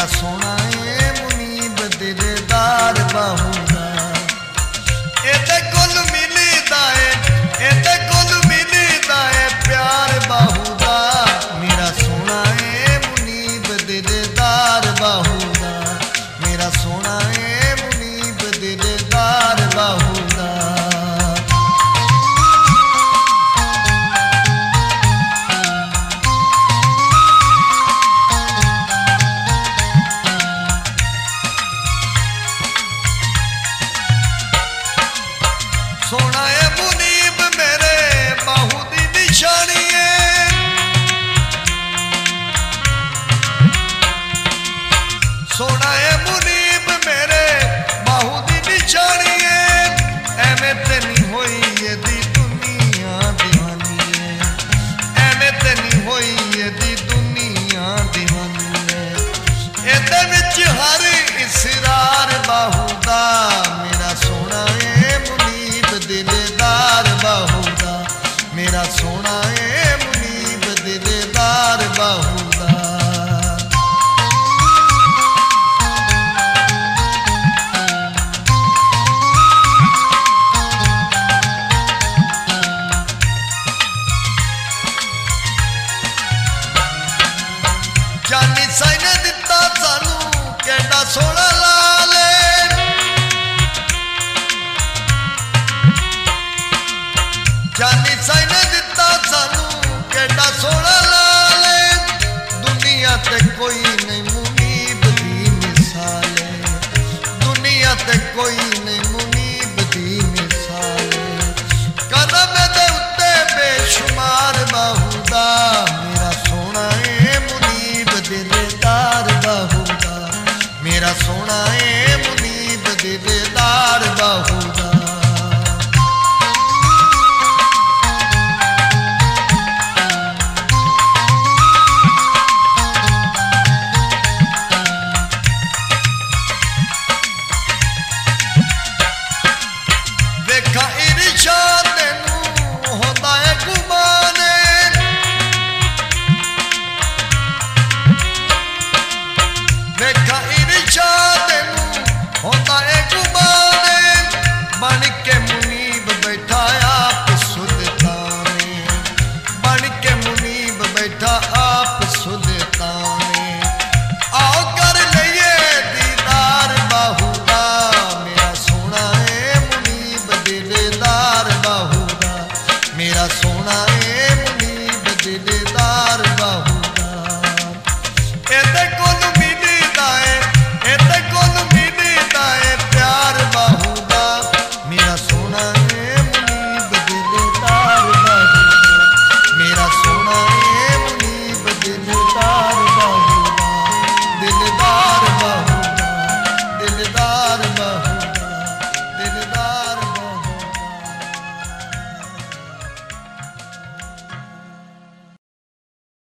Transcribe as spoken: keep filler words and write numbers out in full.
मेरा सोना ए मुनीब दिलदार बाहू दा एते कुल मिली दाए एते कुल मिली दाए प्यार बाहू दा मेरा सोना ए मुनीब दिलदार बाहू दा मेरा सोना ए मुनीब दिलदार बाहू दा सोना ए मुनीब मेरे बाहू दी निशानी है सोना ए मुनीब मेरे बाहू दी निशानी है एवें ते नहीं होई ये दी दुनिया दीवानी है एवें ते नहीं होई ये दी दुनिया दीवानी है एदे विच हर इसरार बाहू दा मेरा सोना ए मुनीब दिलदार बाहू दा मेरा सोना ए मुनीब दिलदार बाहू दा जानी साई ने दिता सानू केड़ा सोना लाल जानी साई ने दिता सानू केड़ा सोना लाल दुनिया ते कोई नहीं मुनीब दी मिसाल दुनिया ते कोई नहीं मुनीब दी मिसाल कदम दे उत्ते बेशुमार बाहू दा मेरा सोना ए मुनीब दिलदार बाहू दा मेरा सोना ए मुनीब दिलदार बाहू दा देखा इरशाद नूं होंदा है गुमान देखा इरशाद नूं होंदा है गुमान बन के मुनीब बैठा आप सुल्ताने बन के मुनीब बैठा आप सुल्ताने आओ कर लइए दीदार बाहू दा मेरा सोना ए मुनीब दिलदार बाहू दा मेरा सोना ए